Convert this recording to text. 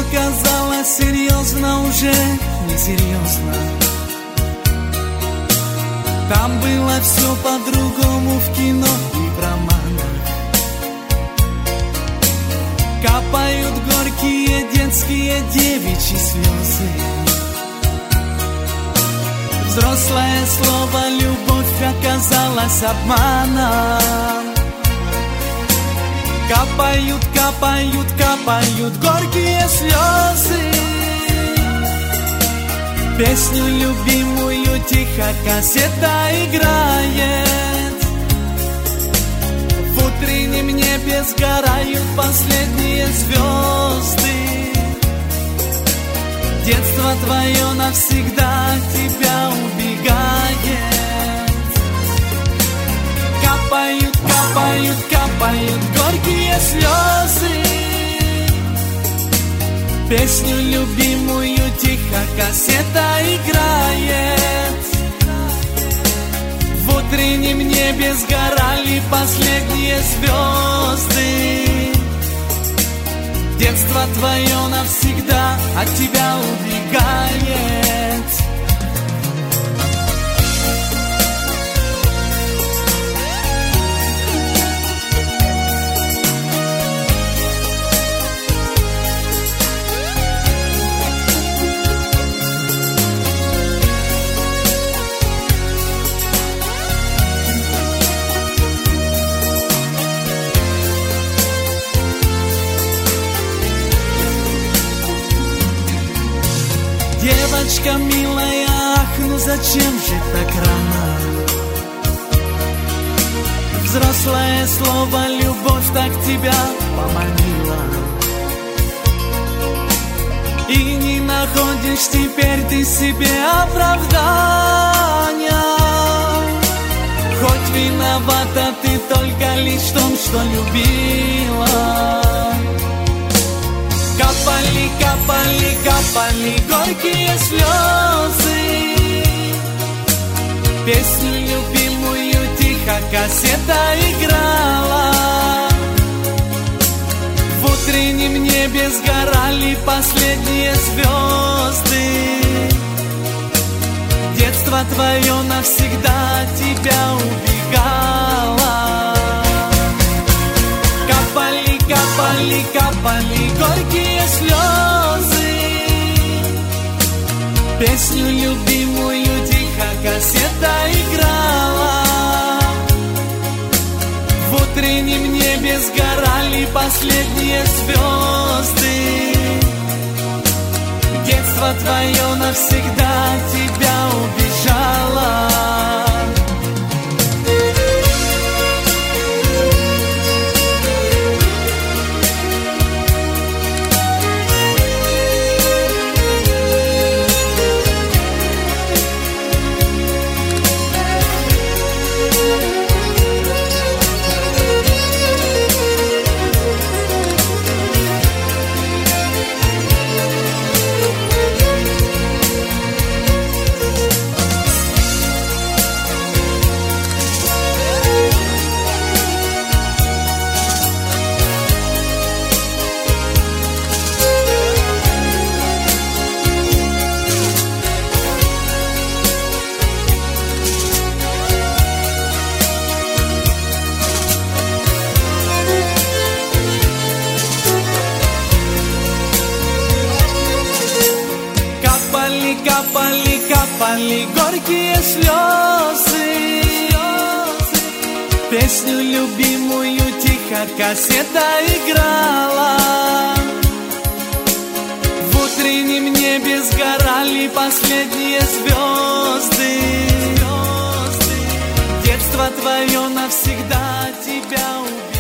казалось серьезно, уже несерьезно. Там было все по-другому в кино и в романах. Капают горькие детские девичьи слезы. Взрослое слово «любовь» оказалось обманом. Капают, капают, капают горькие слезы. Песню любимую тихо кассета играет. В утреннем небе сгорают последние звезды. Детство твое навсегда от тебя убегает. Капают, капают, капают горькие слезы. Песню любимую тихо кассета играет. В утреннем небе сгорали последние звезды. Детство твое навсегда от тебя убегает. Девочка милая, ах, ну зачем же так рано? Взрослое слово «любовь» так тебя поманила. И не находишь теперь ты себе оправдания. Хоть виновата ты только лишь в том, что любила. Капали, капали, капали горькие слезы. Песню любимую тихо кассета играла. В утреннем небе сгорали последние звезды. Детство твое навсегда от тебя убегало. Капали, капали, капали горькие слезы. Песню любимую тихо кассета играла. В утреннем небе сгорали последние звезды. Детство твое навсегда от тебя убежало. Капали, капали горькие слезы. Песню любимую тихо кассета играла. В утреннем небе сгорали последние звезды. Детство твое навсегда от тебя убежало.